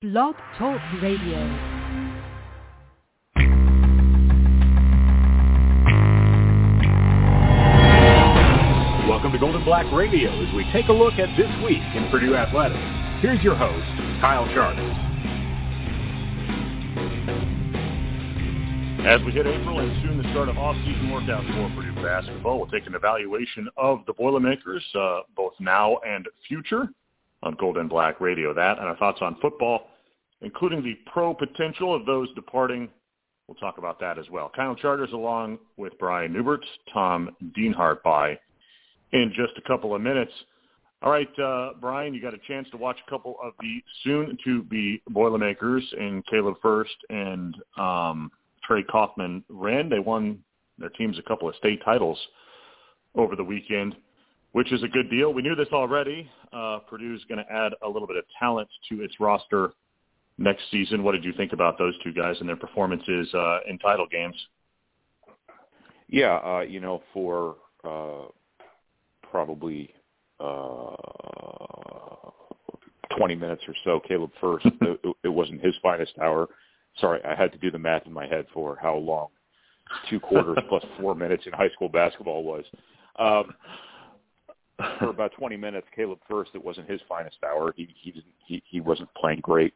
Blog Talk Radio. Welcome to Gold and Black Radio as we take a look at this week in Purdue Athletics. Here's your host, Kyle Charters. As we hit April and soon the start of off-season workouts for Purdue basketball, we'll take an evaluation of the Boilermakers, both now and future, on Gold and Black Radio. That and our thoughts on football, including the pro potential of those departing. We'll talk about that as well. Kyle Charters along with Brian Newbert, Tom Dienhart by in just a couple of minutes. All right, Brian, you got a chance to watch a couple of the soon-to-be Boilermakers in Caleb Furst and Trey Kaufman-Renn. They won their teams a couple of state titles over the weekend, which is a good deal. We knew this already. Purdue's going to add a little bit of talent to its roster next season. What did you think about those two guys and their performances in title games? Yeah, for probably 20 minutes or so, Caleb Furst, it wasn't his finest hour. Sorry, I had to do the math in my head for how long 2 quarters plus 4 minutes in high school basketball was. For about 20 minutes, Caleb Furst, it wasn't his finest hour. He wasn't playing great.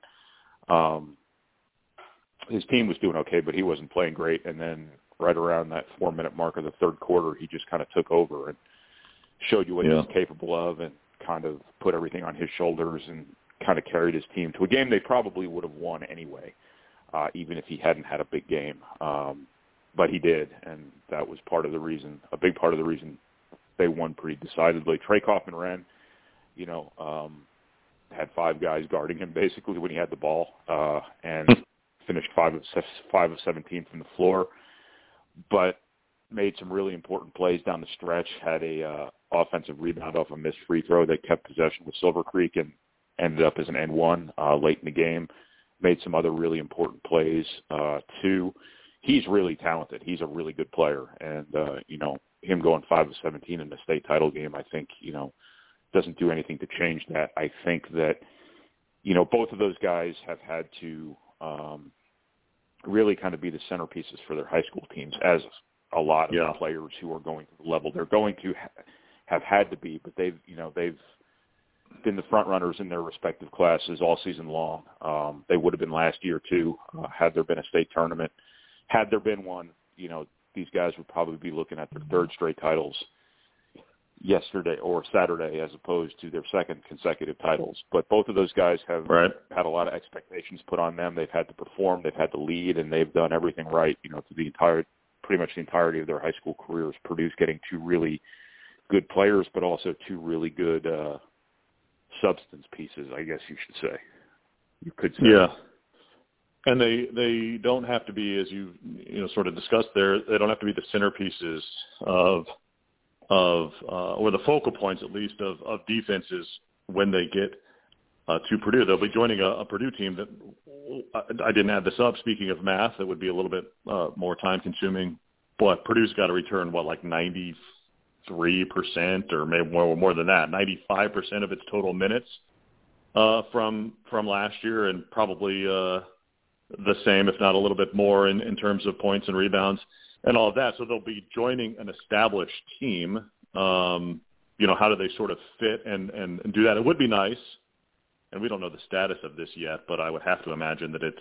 His team was doing okay, but he wasn't playing great. And then right around that 4-minute mark of the third quarter, he just kind of took over and showed you what he was capable of and kind of put everything on his shoulders and kind of carried his team to a game they probably would have won anyway, even if he hadn't had a big game. But he did, and that was a big part of the reason they won pretty decidedly. Trey Kaufman-Renn, had 5 guys guarding him basically when he had the ball, and finished 5 of 17 from the floor, but made some really important plays down the stretch, had a offensive rebound off a missed free throw that kept possession with Silver Creek and ended up as an N1 late in the game, made some other really important plays too. He's really talented. He's a really good player, and, him going 5 of 17 in the state title game, I think, doesn't do anything to change that. I think that, both of those guys have had to really kind of be the centerpieces for their high school teams, as a lot of the players who are going to the level they're going to have had to be, but they've been the front runners in their respective classes all season long. They would have been last year too, had there been a state tournament. Had there been one, these guys would probably be looking at their 3rd straight titles yesterday or Saturday as opposed to their 2nd consecutive titles. But both of those guys have had a lot of expectations put on them. They've had to perform, they've had to lead, and they've done everything right, through pretty much the entirety of their high school careers. Purdue's getting 2 really good players, but also 2 really good substance pieces, I guess you should say. You could say. Yeah. And they don't have to be, as you sort of discussed there, they don't have to be the centerpieces of or the focal points at least of defenses when they get to Purdue. They'll be joining a Purdue team that I didn't add this up. Speaking of math, that would be a little bit more time consuming. But Purdue's got to return 93% or maybe more than that, 95% of its total minutes from last year, and probably the same, if not a little bit more, in terms of points and rebounds and all of that. So they'll be joining an established team. How do they sort of fit and do that? It would be nice, and we don't know the status of this yet, but I would have to imagine that it's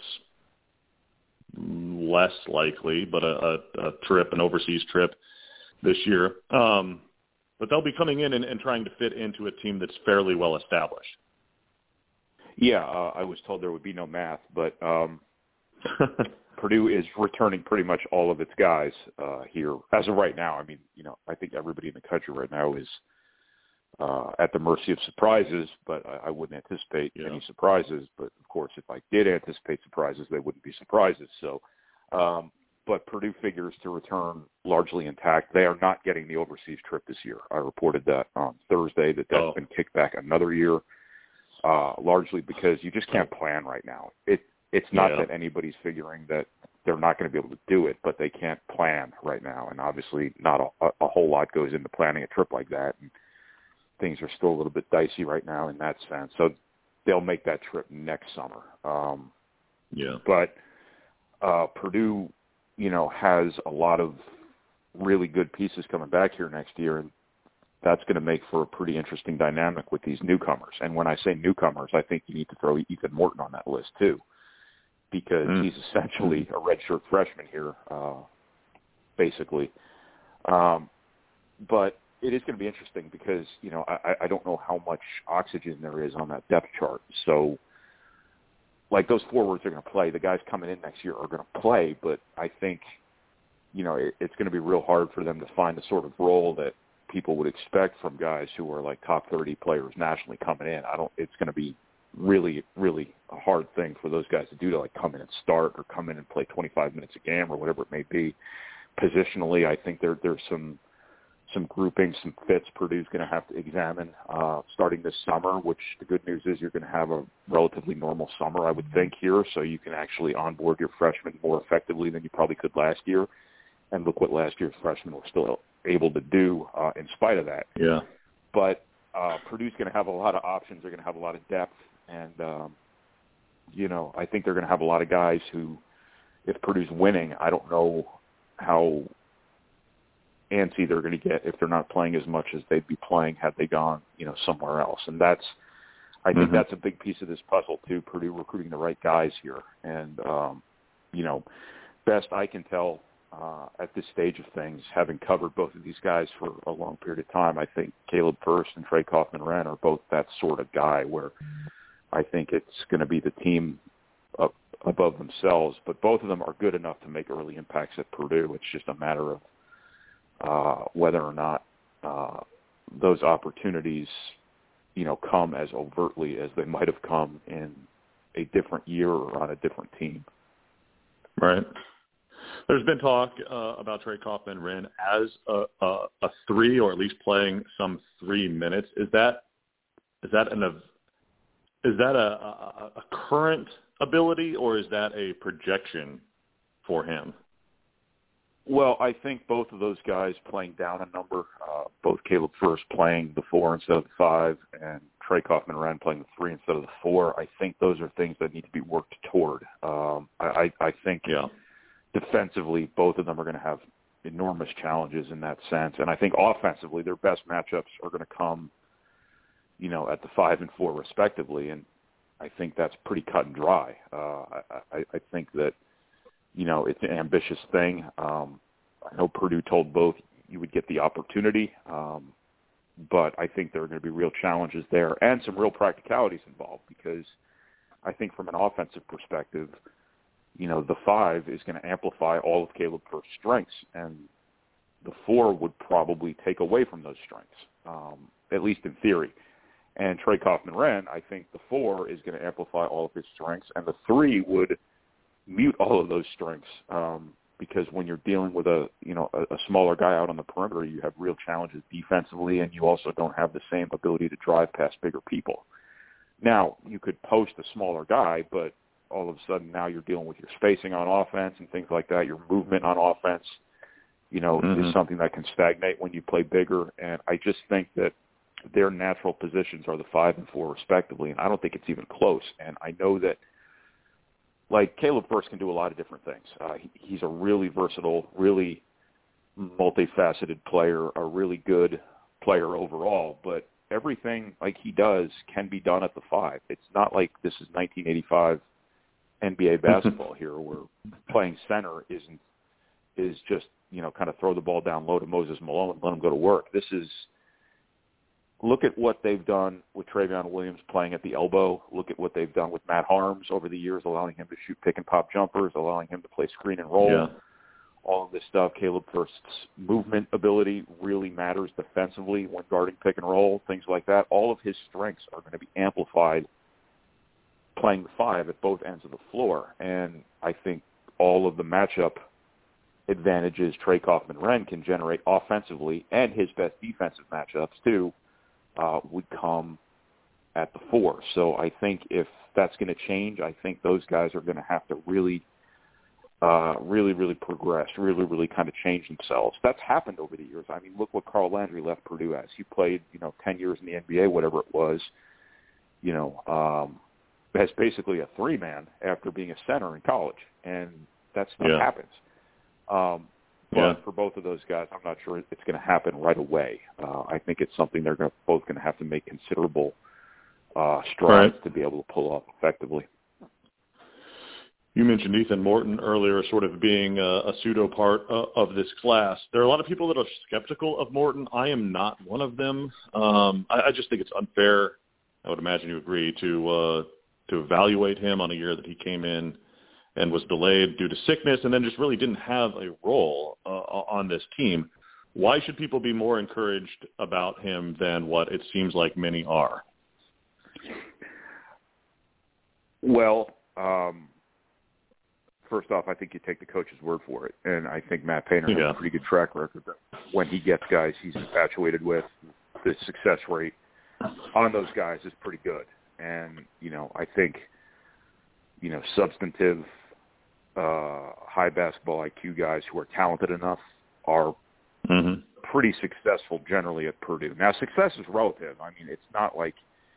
less likely, but an overseas trip this year. But they'll be coming in and trying to fit into a team that's fairly well established. Yeah, I was told there would be no math, but Purdue is returning pretty much all of its guys here as of right now. I mean, I think everybody in the country right now is at the mercy of surprises, but I wouldn't anticipate any surprises. But, of course, if I did anticipate surprises, they wouldn't be surprises. So, but Purdue figures to return largely intact. They are not getting the overseas trip this year. I reported that on Thursday, that's been kicked back another year, largely because you just can't plan right now. It's not that anybody's figuring that they're not going to be able to do it, but they can't plan right now. And obviously not a whole lot goes into planning a trip like that. And things are still a little bit dicey right now in that sense. So they'll make that trip next summer. Yeah. But Purdue, has a lot of really good pieces coming back here next year, and that's going to make for a pretty interesting dynamic with these newcomers. And when I say newcomers, I think you need to throw Ethan Morton on that list too, because he's essentially a redshirt freshman here, basically. But it is going to be interesting because, I don't know how much oxygen there is on that depth chart. So, like, those forwards are going to play. The guys coming in next year are going to play, but I think, it's going to be real hard for them to find the sort of role that people would expect from guys who are like top 30 players nationally coming in. It's going to be really, really a hard thing for those guys to do, to like come in and start or come in and play 25 minutes a game or whatever it may be. Positionally, I think there's some groupings, some fits Purdue's going to have to examine starting this summer, which the good news is you're going to have a relatively normal summer, I would think, here, so you can actually onboard your freshmen more effectively than you probably could last year. And look what last year's freshmen were still able to do in spite of that. Yeah. But Purdue's going to have a lot of options. They're going to have a lot of depth. And, I think they're going to have a lot of guys who, if Purdue's winning, I don't know how antsy they're going to get if they're not playing as much as they'd be playing had they gone, somewhere else. And I think that's a big piece of this puzzle too, Purdue recruiting the right guys here. And, best I can tell at this stage of things, having covered both of these guys for a long period of time, I think Caleb Furst and Trey Kaufman-Renn are both that sort of guy where I think it's going to be the team up above themselves, but both of them are good enough to make early impacts at Purdue. It's just a matter of whether or not those opportunities, come as overtly as they might have come in a different year or on a different team. Right. There's been talk about Trey Kaufman-Renn as a 3, or at least playing some 3 minutes. Is that a current ability, or is that a projection for him? Well, I think both of those guys playing down a number, both Caleb Furst playing the 4 instead of the 5, and Trey Kaufman-Renn playing the 3 instead of the 4, I think those are things that need to be worked toward. I think defensively, both of them are going to have enormous challenges in that sense. And I think offensively, their best matchups are going to come, at the 5 and 4 respectively. And I think that's pretty cut and dry. I think that, it's an ambitious thing. I know Purdue told both you would get the opportunity, but I think there are going to be real challenges there and some real practicalities involved, because I think from an offensive perspective, the 5 is going to amplify all of Caleb Furst's strengths, and the 4 would probably take away from those strengths, at least in theory. And Trey Kaufman-Renn, I think the 4 is going to amplify all of his strengths, and the 3 would mute all of those strengths, because when you're dealing with a smaller guy out on the perimeter, you have real challenges defensively, and you also don't have the same ability to drive past bigger people. Now, you could post a smaller guy, but all of a sudden now you're dealing with your spacing on offense and things like that. Your movement on offense, is something that can stagnate when you play bigger. And I just think that their natural positions are the 5 and 4 respectively, and I don't think it's even close. And I know that, like, Caleb Furst can do a lot of different things. He's a really versatile, really multifaceted player, a really good player overall, but everything like he does can be done at the 5. It's not like this is 1985 NBA basketball here, where playing center is just, kind of throw the ball down low to Moses Malone and let him go to work. This is, look at what they've done with Travion Williams playing at the elbow. Look at what they've done with Matt Harms over the years, allowing him to shoot pick and pop jumpers, allowing him to play screen and roll. Yeah. All of this stuff. Caleb Furst's movement ability really matters defensively when guarding pick and roll, things like that. All of his strengths are going to be amplified playing the 5 at both ends of the floor. And I think all of the matchup advantages Trey Kaufman-Renn can generate offensively, and his best defensive matchups too, would come at the 4. So I think if that's going to change, I think those guys are going to have to really progress, really kind of change themselves. That's happened over the years. I mean, look what Carl Landry left Purdue as. He played, 10 years in the NBA, whatever it was, as basically a 3-man after being a center in college, and that stuff happens. But for both of those guys, I'm not sure it's going to happen right away. I think it's something they're both going to have to make considerable strides to be able to pull off effectively. You mentioned Ethan Morton earlier sort of being a pseudo part of this class. There are a lot of people that are skeptical of Morton. I am not one of them. I just think it's unfair, I would imagine you agree, to evaluate him on a year that he came in and was delayed due to sickness and then just really didn't have a role on this team. Why should people be more encouraged about him than what it seems like many are? Well, first off, I think you take the coach's word for it. And I think Matt Painter has a pretty good track record. When he gets guys he's infatuated with, the success rate on those guys is pretty good. And, I think, substantive, high basketball IQ guys who are talented enough are pretty successful generally at Purdue. Now, success is relative. I mean, it's not like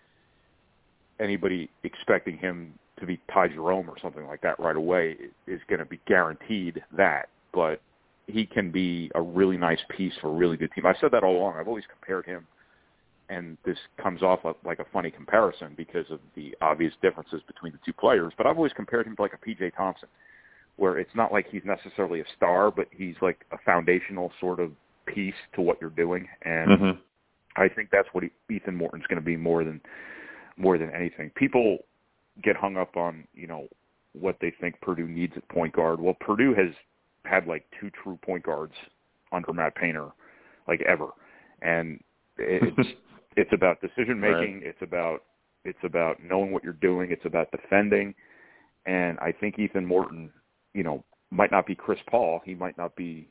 anybody expecting him to be Ty Jerome or something like that right away is going to be guaranteed that. But he can be a really nice piece for a really good team. I've said that all along. I've always compared him, and this comes off like a funny comparison because of the obvious differences between the two players, but I've always compared him to like a P.J. Thompson, where it's not like he's necessarily a star, but he's like a foundational sort of piece to what you're doing. And I think that's what Ethan Morton's going to be more than anything. People get hung up on, what they think Purdue needs at point guard. Well, Purdue has had like 2 true point guards under Matt Painter, like ever. And it's about decision making. Right. It's about knowing what you're doing. It's about defending. And I think Ethan Morton, might not be Chris Paul. He might not be,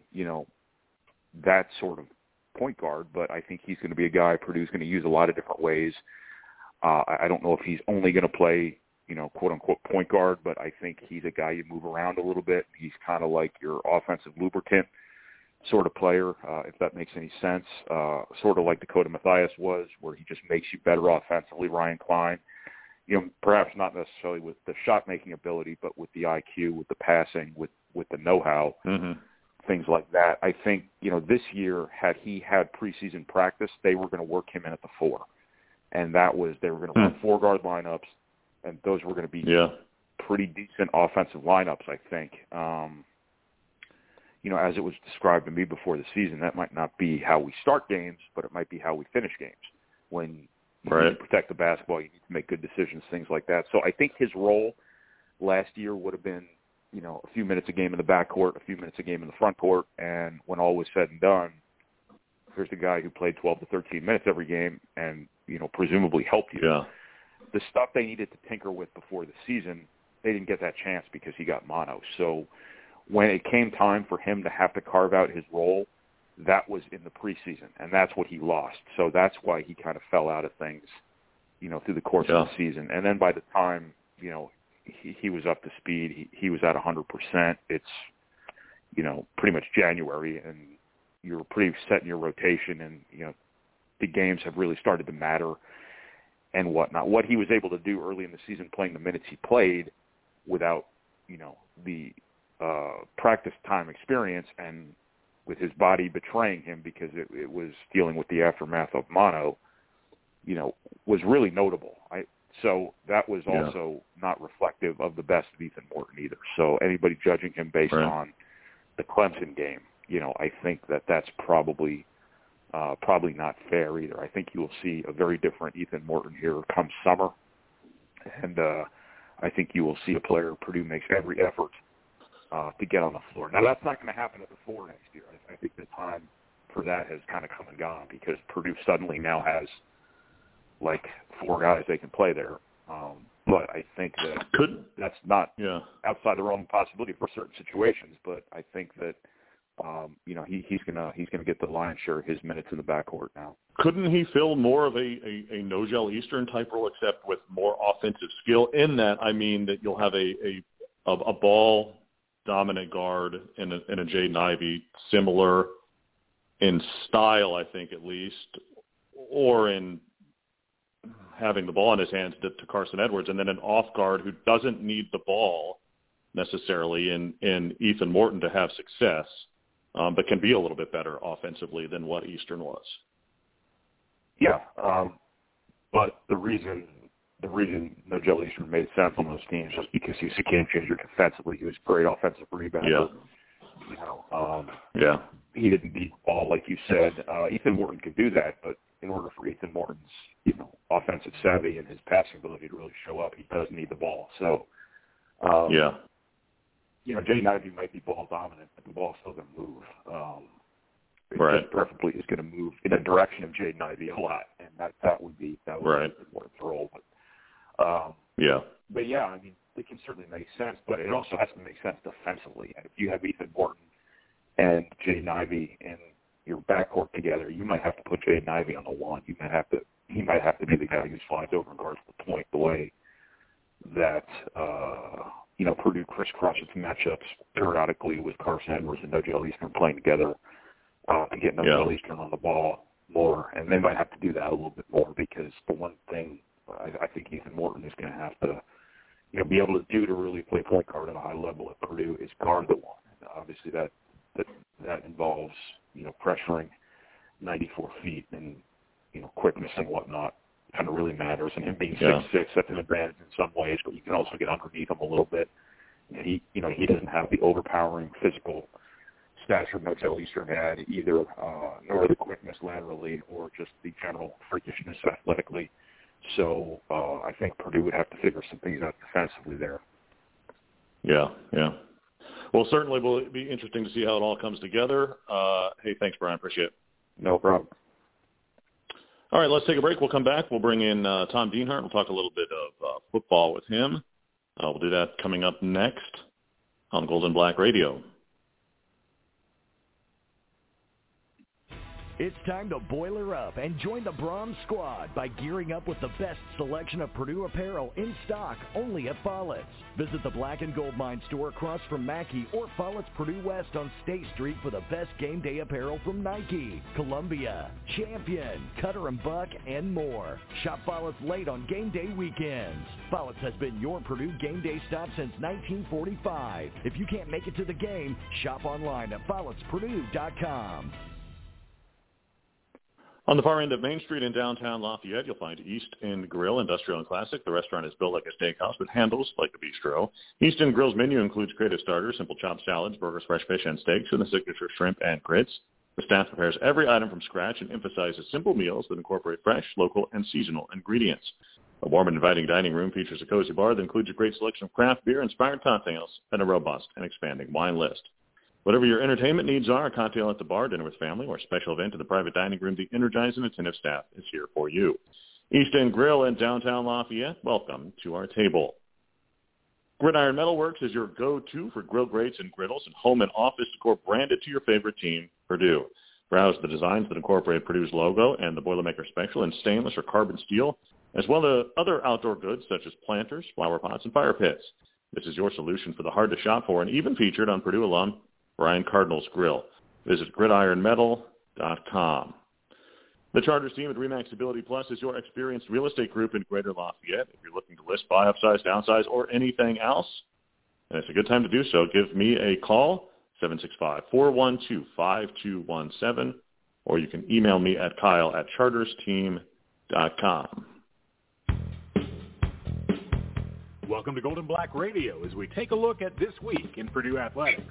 that sort of point guard, but I think he's going to be a guy Purdue's going to use a lot of different ways. I don't know if he's only going to play, quote unquote point guard, but I think he's a guy you move around a little bit. He's kind of like your offensive lubricant sort of player, if that makes any sense, sort of like Dakota Mathias was, where he just makes you better offensively. Ryan Klein, perhaps not necessarily with the shot-making ability, but with the IQ, with the passing, with the know-how, things like that. I think, this year, had he had preseason practice, they were going to work him in at the 4. And that was, they were going to run 4-guard lineups, and those were going to be pretty decent offensive lineups, I think. As it was described to me before the season, that might not be how we start games, but it might be how we finish games. When you need to protect the basketball, you need to make good decisions, things like that. So I think his role last year would have been, a few minutes a game in the backcourt, a few minutes a game in the front court, and when all was said and done, here's the guy who played 12 to 13 minutes every game and, presumably helped you. Yeah. The stuff they needed to tinker with before the season, they didn't get that chance because he got mono. So when it came time for him to have to carve out his role, that was in the preseason, and that's what he lost. So that's why he kind of fell out of things, through the course of the season. And then by the time, he was up to speed, he was at 100%. It's, pretty much January, and you're pretty set in your rotation, and, the games have really started to matter and whatnot. What he was able to do early in the season, playing the minutes he played without, the practice time experience, and with his body betraying him because it was dealing with the aftermath of mono, was really notable. So that was also not reflective of the best of Ethan Morton either. So anybody judging him based on the Clemson game, I think that's probably not fair either. I think you will see a very different Ethan Morton here come summer, and I think you will see a player Purdue makes every effort to get on the floor. Now, that's not going to happen at the 4 next year. I think the time for that has kind of come and gone because Purdue suddenly now has, like, 4 guys they can play there. But I think that that's not outside the realm of possibility for certain situations. But I think that he's gonna get the lion's share of his minutes in the backcourt now. Couldn't he fill more of a Nojel Eastern type role, except with more offensive skill? In that, I mean that you'll have a ball dominant guard in a Jaden Ivey, similar in style, I think at least, or in having the ball in his hands to Carson Edwards, and then an off guard who doesn't need the ball necessarily in Ethan Morton to have success, but can be a little bit better offensively than what Eastern was. Yeah, but the reason Nigel Eastern made sense on those teams just because he's a game changer defensively. He was a great offensive rebounder. Yeah. He didn't need the ball, like you said. Ethan Morton could do that, but in order for Ethan Morton's, offensive savvy and his passing ability to really show up, he does need the ball. So, Jaden Ivey might be ball dominant, but the ball's still going to move. Just perfectly is going to move in the direction of Jaden Ivey a lot, and that would be Morton's role. But yeah, I mean, it can certainly make sense, but it also has to make sense defensively. And if you have Ethan Morton and Jaden Ivey in your backcourt together, you might have to put Jaden Ivey on the one. He might have to be the guy who slides over and guards the point the way that Purdue crisscrosses matchups periodically with Carson Edwards and Nigel Eastern playing together to get Nigel Eastern on the ball more. And they might have to do that a little bit more because the one thing I think Ethan Morton is going to have to be able to do to really play point guard at a high level at Purdue is guard the one. And obviously that involves pressuring 94 feet and quickness and whatnot kind of really matters. And him being 6'6", that's an advantage in some ways, but you can also get underneath him a little bit. And he doesn't have the overpowering physical stature Nigel Eastern had either, nor the quickness laterally or just the general freakishness athletically. So I think Purdue would have to figure some things out defensively there. Yeah. Well, certainly will be interesting to see how it all comes together. Hey, thanks, Brian. Appreciate it. No problem. All right, let's take a break. We'll come back. We'll bring in Tom Dienhart. We'll talk a little bit of football with him. We'll do that coming up next on Golden Black Radio. It's time to boiler up and join the Bronze Squad by gearing up with the best selection of Purdue apparel in stock only at Follett's. Visit the Black and Gold Mine store across from Mackey or Follett's Purdue West on State Street for the best game day apparel from Nike, Columbia, Champion, Cutter & Buck, and more. Shop Follett's late on game day weekends. Follett's has been your Purdue game day stop since 1945. If you can't make it to the game, shop online at follettspurdue.com. On the far end of Main Street in downtown Lafayette, you'll find East End Grill, Industrial and Classic. The restaurant is built like a steakhouse with handles like a bistro. East End Grill's menu includes creative starters, simple chopped salads, burgers, fresh fish, and steaks, and the signature shrimp and grits. The staff prepares every item from scratch and emphasizes simple meals that incorporate fresh, local, and seasonal ingredients. A warm and inviting dining room features a cozy bar that includes a great selection of craft beer, inspired cocktails, and a robust and expanding wine list. Whatever your entertainment needs are, a cocktail at the bar, dinner with family, or a special event in the private dining room, the energized and attentive staff is here for you. East End Grill in downtown Lafayette, welcome to our table. Gridiron Metalworks is your go-to for grill grates and griddles and home and office decor branded to your favorite team, Purdue. Browse the designs that incorporate Purdue's logo and the Boilermaker Special in stainless or carbon steel, as well as other outdoor goods such as planters, flower pots, and fire pits. This is your solution for the hard-to-shop for and even featured on Purdue alum Brian Cardinal's Grill. Visit gridironmetal.com. The Charters team at RE/MAX Ability Plus is your experienced real estate group in Greater Lafayette. If you're looking to list, buy, upsize, downsize, or anything else, and it's a good time to do so, give me a call, 765-412-5217, or you can email me at kyle@chartersteam.com. Welcome to Golden Black Radio as we take a look at this week in Purdue athletics.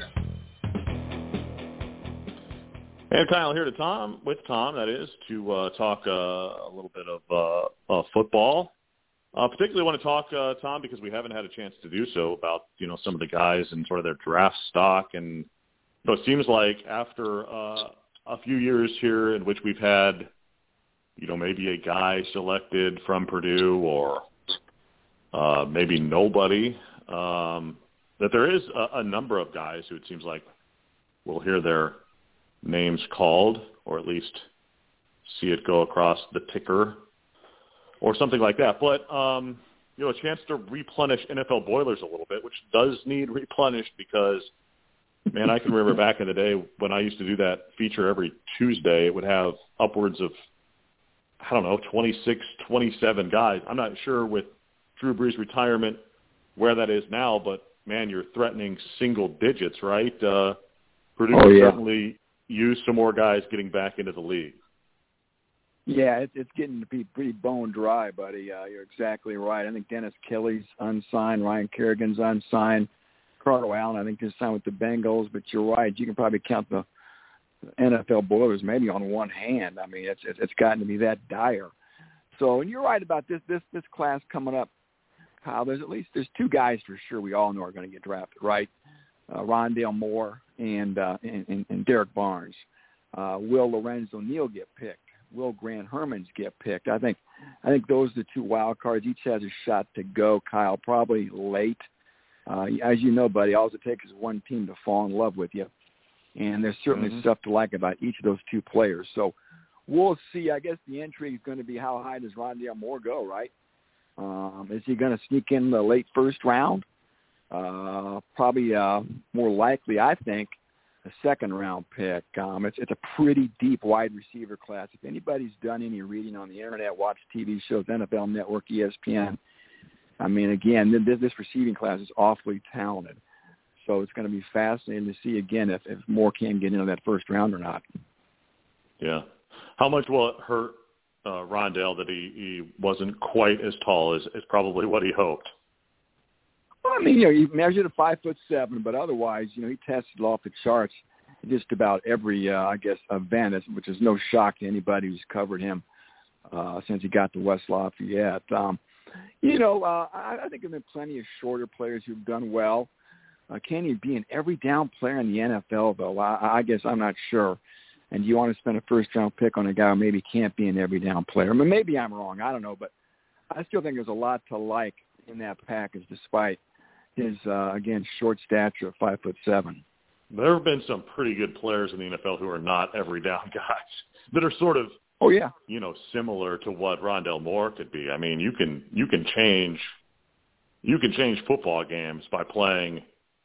And Kyle here to Tom, to talk a little bit of football. Particularly want to talk, Tom, because we haven't had a chance to do so, about some of the guys and sort of their draft stock. And it seems like after a few years here in which we've had, maybe a guy selected from Purdue or maybe nobody, that there is a number of guys who it seems like we'll hear their names called, or at least see it go across the ticker or something like that. But, a chance to replenish NFL boilers a little bit, which does need replenished because, man, I can remember back in the day when I used to do that feature every Tuesday, it would have upwards of I don't know, 26, 27 guys. I'm not sure with Drew Brees' retirement where that is now, but, man, you're threatening single digits, right? Purdue certainly use some more guys getting back into the league. Yeah, it's getting to be pretty bone dry, buddy. You're exactly right. I think Dennis Kelly's unsigned. Ryan Kerrigan's unsigned. Carter Allen, I think, just signed with the Bengals. But you're right. You can probably count the NFL Boilers maybe on one hand. I mean, it's gotten to be that dire. So, and you're right about this class coming up, Kyle. There's two guys for sure we all know are going to get drafted, right? Rondale Moore and Derek Barnes. Will Lorenzo Neal get picked? Will Grant Hermans get picked? I think those are the two wild cards. Each has a shot to go, Kyle, probably late. As you know, buddy, all it takes is one team to fall in love with you. And there's certainly stuff to like about each of those two players. So we'll see. I guess the intrigue is going to be how high does Rondale Moore go, right? Is he going to sneak in the late first round? Probably more likely, I think, a second-round pick. It's a pretty deep wide receiver class. If anybody's done any reading on the Internet, watched TV shows, NFL Network, ESPN, I mean, again, this receiving class is awfully talented. So it's going to be fascinating to see, again, if Moore can get into that first round or not. Yeah. How much will it hurt Rondale that he wasn't quite as tall as probably what he hoped? Well, I mean, he measured at 5'7", but otherwise, he tested off the charts in just about every, event, which is no shock to anybody who's covered him since he got to West Lafayette. I think there have been plenty of shorter players who've done well. Can he be an every down player in the NFL, though? I guess I'm not sure. And do you want to spend a first-round pick on a guy who maybe can't be an every down player? I mean, maybe I'm wrong. I don't know. But I still think there's a lot to like in that package despite his, short stature of 5'7". There have been some pretty good players in the NFL who are not every down guys that are sort of, similar to what Rondale Moore could be. I mean, you can change football games by playing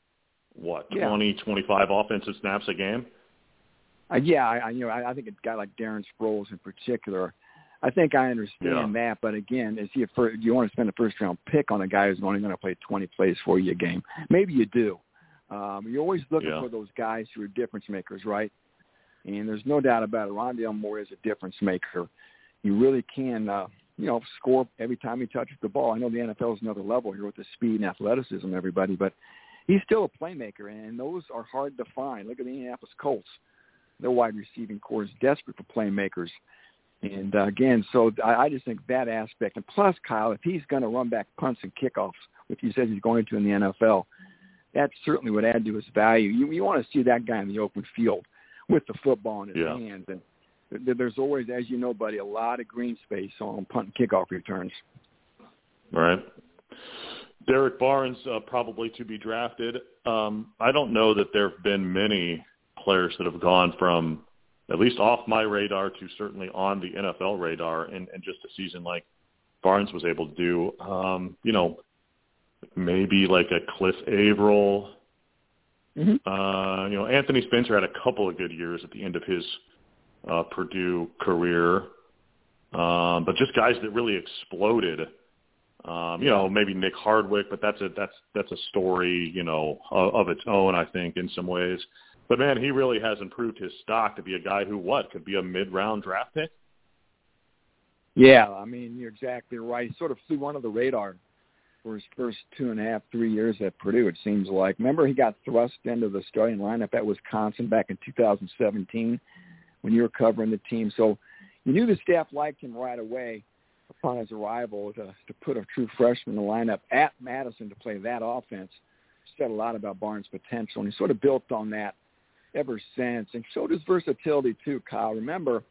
20, 25 offensive snaps a game. I think a guy like Darren Sproles in particular. I think I understand that, but again, do you want to spend a first-round pick on a guy who's only going to play 20 plays for you a game? Maybe you do. You're always looking for those guys who are difference makers, right? And there's no doubt about it. Rondale Moore is a difference maker. You really can, score every time he touches the ball. I know the NFL is another level here with the speed and athleticism, everybody, but he's still a playmaker, and those are hard to find. Look at the Indianapolis Colts. Their wide receiving core is desperate for playmakers. And, so I just think that aspect. And plus, Kyle, if he's going to run back punts and kickoffs, which he says he's going to in the NFL, that certainly would add to his value. You want to see that guy in the open field with the football in his hands. And there's always, as you know, buddy, a lot of green space on punt and kickoff returns. Right. Derek Barnes probably to be drafted. I don't know that there have been many players that have gone from at least off my radar to certainly on the NFL radar in just a season like Barnes was able to do. Maybe like a Cliff Averill. Anthony Spencer had a couple of good years at the end of his Purdue career. But just guys that really exploded. Maybe Nick Hardwick, but that's a story, of its own, I think, in some ways. But, man, he really has improved his stock to be a guy who, could be a mid-round draft pick? Yeah, I mean, you're exactly right. He sort of flew under the radar for his first 2.5, 3 years at Purdue, it seems like. Remember, he got thrust into the starting lineup at Wisconsin back in 2017 when you were covering the team. So you knew the staff liked him right away upon his arrival to put a true freshman in the lineup at Madison to play that offense. Said a lot about Barnes' potential, and he sort of built on that ever since, and showed his versatility too, Kyle. Remember,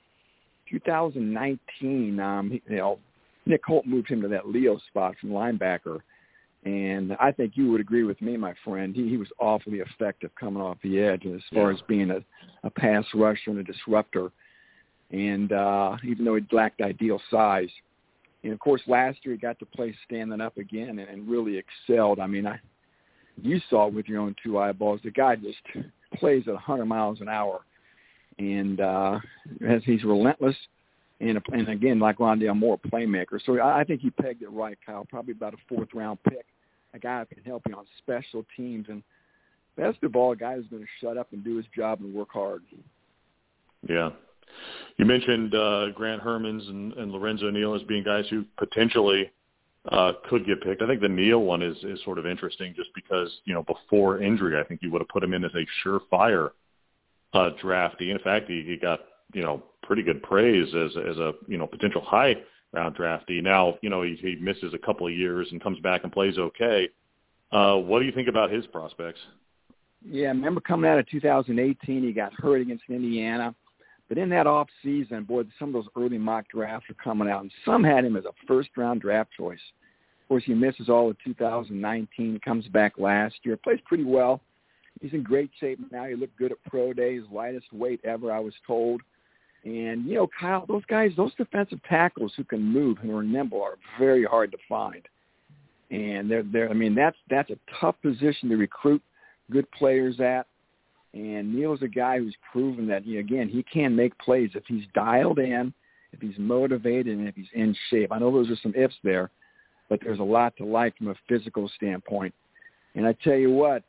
2019, Nick Holt moved him to that Leo spot from linebacker, and I think you would agree with me, my friend. He was awfully effective coming off the edge as far as being a pass rusher and a disruptor, and even though he lacked ideal size. And, of course, last year he got to play standing up again and really excelled. I mean, you saw it with your own two eyeballs. The guy just plays at 100 miles an hour. And as he's relentless and again, like Rondale Moore, a playmaker. So I think you pegged it right, Kyle. Probably about a 4th-round pick, a guy who can help you on special teams. And best of all, a guy who's going to shut up and do his job and work hard. Yeah. You mentioned Grant Hermans and Lorenzo Neal as being guys who potentially could get picked. I think the Neal one is sort of interesting just because, before injury, I think you would have put him in as a surefire draftee. In fact, he got, pretty good praise as a, potential high round draftee. Now, he misses a couple of years and comes back and plays okay. What do you think about his prospects? Yeah, I remember coming out of 2018, he got hurt against Indiana. But in that off season, boy, some of those early mock drafts are coming out, and some had him as a first-round draft choice. Of course, he misses all of 2019, comes back last year, plays pretty well. He's in great shape now. He looked good at pro days, lightest weight ever, I was told. And, Kyle, those guys, those defensive tackles who can move, who are nimble, are very hard to find. And that's a tough position to recruit good players at. And Neal's a guy who's proven that, he can make plays if he's dialed in, if he's motivated, and if he's in shape. I know those are some ifs there, but there's a lot to like from a physical standpoint. And I tell you what,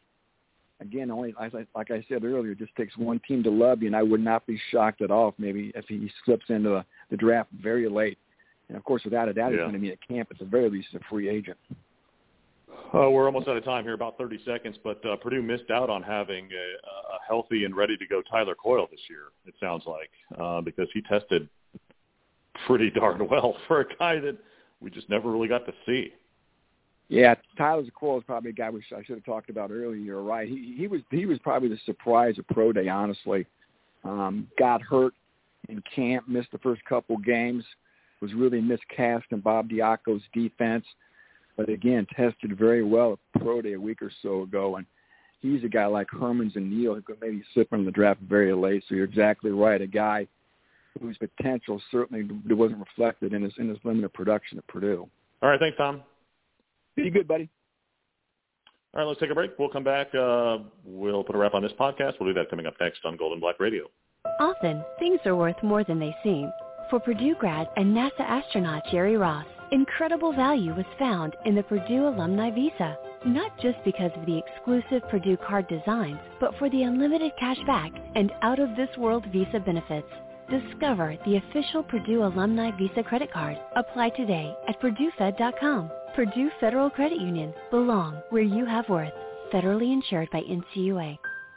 only like I said earlier, it just takes one team to love you, and I would not be shocked at all if he slips into the draft very late. And, of course, without a doubt, he's going to be at camp at the very least a free agent. We're almost out of time here, about 30 seconds, but Purdue missed out on having a healthy and ready-to-go Tyler Coyle this year, it sounds like, because he tested pretty darn well for a guy that we just never really got to see. Yeah, Tyler Coyle is probably a guy I should have talked about earlier. You're right. He was probably the surprise of Pro Day, honestly. Got hurt in camp, missed the first couple games, was really miscast in Bob Diaco's defense. But, again, tested very well at Pro Day a week or so ago. And he's a guy like Hermans and Neal who could maybe slip in the draft very late. So you're exactly right, a guy whose potential certainly wasn't reflected in his limited production at Purdue. All right, thanks, Tom. Be good, buddy. All right, let's take a break. We'll come back. We'll put a wrap on this podcast. We'll do that coming up next on Gold and Black Radio. Often, things are worth more than they seem. For Purdue grad and NASA astronaut Jerry Ross, incredible value was found in the Purdue Alumni Visa. Not just because of the exclusive Purdue card designs, but for the unlimited cash back and out-of-this-world visa benefits. Discover the official Purdue Alumni Visa credit card. Apply today at PurdueFed.com. Purdue Federal Credit Union. Belong where you have worth. Federally insured by NCUA.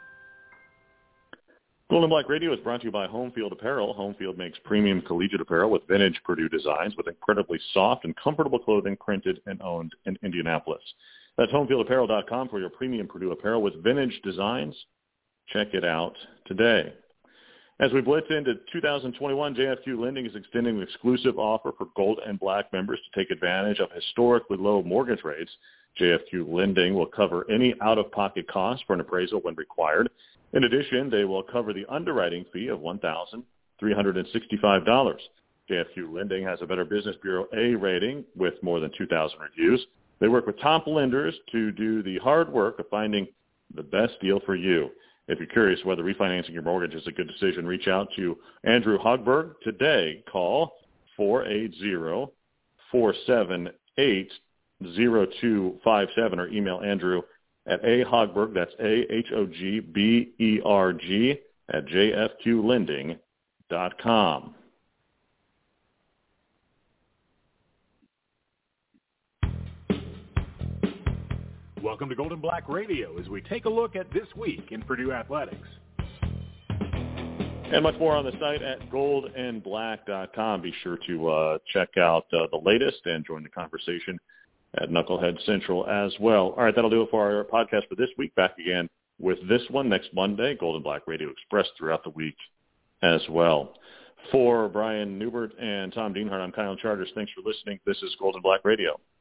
Gold and Black Radio is brought to you by Homefield Apparel. Homefield makes premium collegiate apparel with vintage Purdue designs with incredibly soft and comfortable clothing printed and owned in Indianapolis. That's homefieldapparel.com for your premium Purdue apparel with vintage designs. Check it out today. As we blitz into 2021, JFQ Lending is extending an exclusive offer for Gold and Black members to take advantage of historically low mortgage rates. JFQ Lending will cover any out-of-pocket costs for an appraisal when required. In addition, they will cover the underwriting fee of $1,365. JFQ Lending has a Better Business Bureau A rating with more than 2,000 reviews. They work with top lenders to do the hard work of finding the best deal for you. If you're curious whether refinancing your mortgage is a good decision, reach out to Andrew Hogberg today. Call 480-478-0257 or email Andrew at ahogberg, that's AHOGBERG, at jfqlending.com. Welcome to Gold and Black Radio as we take a look at this week in Purdue athletics. And much more on the site at goldandblack.com. Be sure to check out the latest and join the conversation at Knucklehead Central as well. All right, that'll do it for our podcast for this week. Back again with this one next Monday. Gold and Black Radio Express throughout the week as well. For Brian Newbert and Tom Dienhart, I'm Kyle Charters. Thanks for listening. This is Gold and Black Radio.